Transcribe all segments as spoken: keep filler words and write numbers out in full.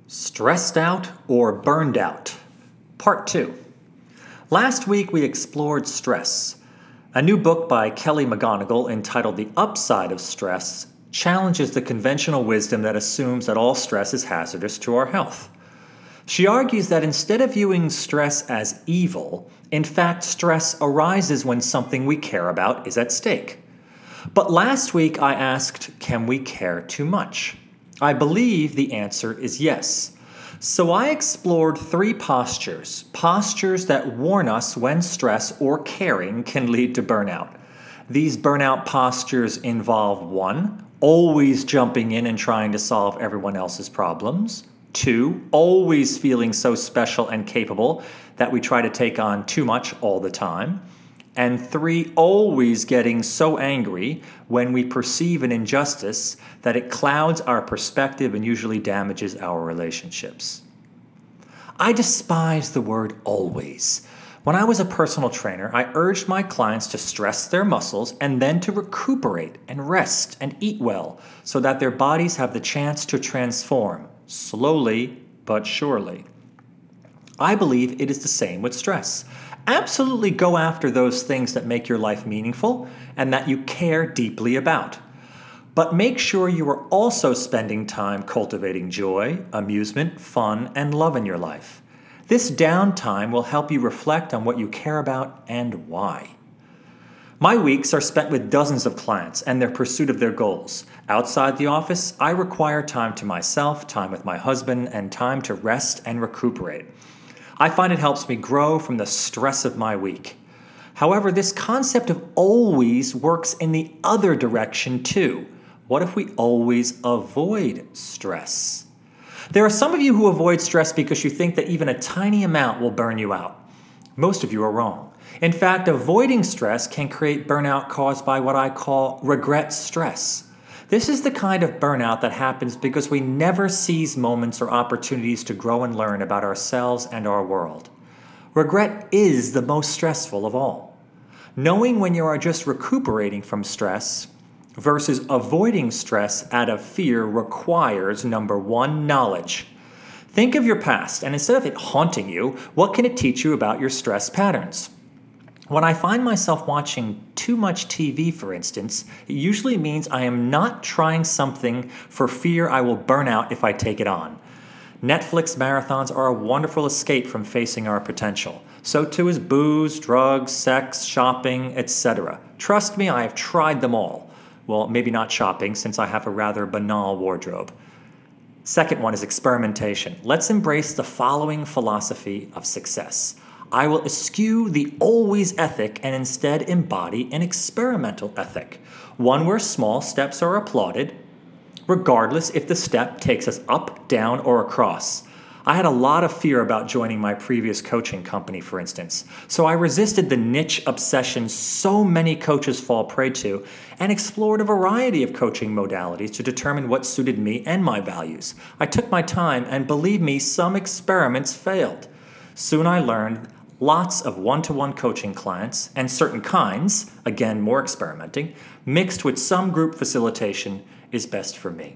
Stressed Out or Burned Out? Part two. Last week we explored stress. A new book by Kelly McGonigal entitled The Upside of Stress challenges the conventional wisdom that assumes that all stress is hazardous to our health. She argues that instead of viewing stress as evil, in fact stress arises when something we care about is at stake. But last week I asked, can we care too much? I believe the answer is yes. So I explored three postures, postures that warn us when stress or caring can lead to burnout. These burnout postures involve one, always jumping in and trying to solve everyone else's problems. Two, always feeling so special and capable that we try to take on too much all the time. And three, always getting so angry when we perceive an injustice that it clouds our perspective and usually damages our relationships. I despise the word always. When I was a personal trainer, I urged my clients to stress their muscles and then to recuperate and rest and eat well so that their bodies have the chance to transform, slowly but surely. I believe it is the same with stress. Absolutely go after those things that make your life meaningful and that you care deeply about. But make sure you are also spending time cultivating joy, amusement, fun, and love in your life. This downtime will help you reflect on what you care about and why. My weeks are spent with dozens of clients and their pursuit of their goals. Outside the office, I require time to myself, time with my husband, and time to rest and recuperate. I find it helps me grow from the stress of my week. However, this concept of always works in the other direction too. What if we always avoid stress? There are some of you who avoid stress because you think that even a tiny amount will burn you out. Most of you are wrong. In fact, avoiding stress can create burnout caused by what I call regret stress. This is the kind of burnout that happens because we never seize moments or opportunities to grow and learn about ourselves and our world. Regret is the most stressful of all. Knowing when you are just recuperating from stress versus avoiding stress out of fear requires, number one, knowledge. Think of your past, and instead of it haunting you, what can it teach you about your stress patterns? When I find myself watching too much T V, for instance, it usually means I am not trying something for fear I will burn out if I take it on. Netflix marathons are a wonderful escape from facing our potential. So too is booze, drugs, sex, shopping, et cetera. Trust me, I have tried them all. Well, maybe not shopping, since I have a rather banal wardrobe. Second one is experimentation. Let's embrace the following philosophy of success. I will eschew the always ethic and instead embody an experimental ethic, one where small steps are applauded, regardless if the step takes us up, down, or across. I had a lot of fear about joining my previous coaching company, for instance, so I resisted the niche obsession so many coaches fall prey to and explored a variety of coaching modalities to determine what suited me and my values. I took my time, and believe me, some experiments failed. Soon I learned lots of one-to-one coaching clients and certain kinds, again more experimenting, mixed with some group facilitation is best for me.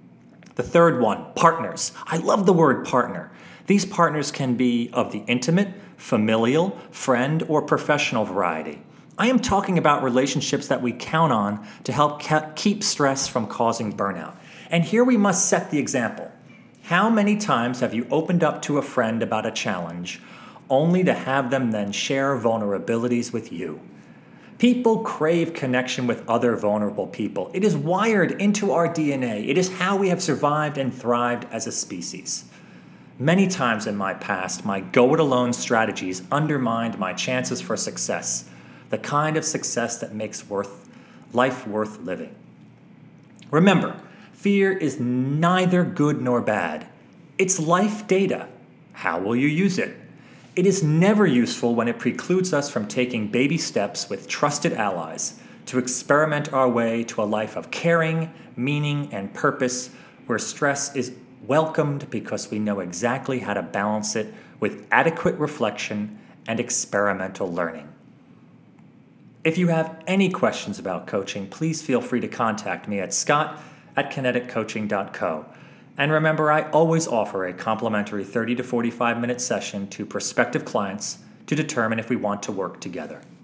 The third one, partners. I love the word partner. These partners can be of the intimate, familial, friend, or professional variety. I am talking about relationships that we count on to help ke- keep stress from causing burnout. And here we must set the example. How many times have you opened up to a friend about a challenge only to have them then share vulnerabilities with you? People crave connection with other vulnerable people. It is wired into our D N A. It is how we have survived and thrived as a species. Many times in my past, my go-it-alone strategies undermined my chances for success, the kind of success that makes worth, life worth living. Remember, fear is neither good nor bad. It's life data. How will you use it? It is never useful when it precludes us from taking baby steps with trusted allies to experiment our way to a life of caring, meaning, and purpose where stress is welcomed because we know exactly how to balance it with adequate reflection and experimental learning. If you have any questions about coaching, please feel free to contact me at scott at kinetic coaching dot co. And remember, I always offer a complimentary thirty to forty-five minute session to prospective clients to determine if we want to work together.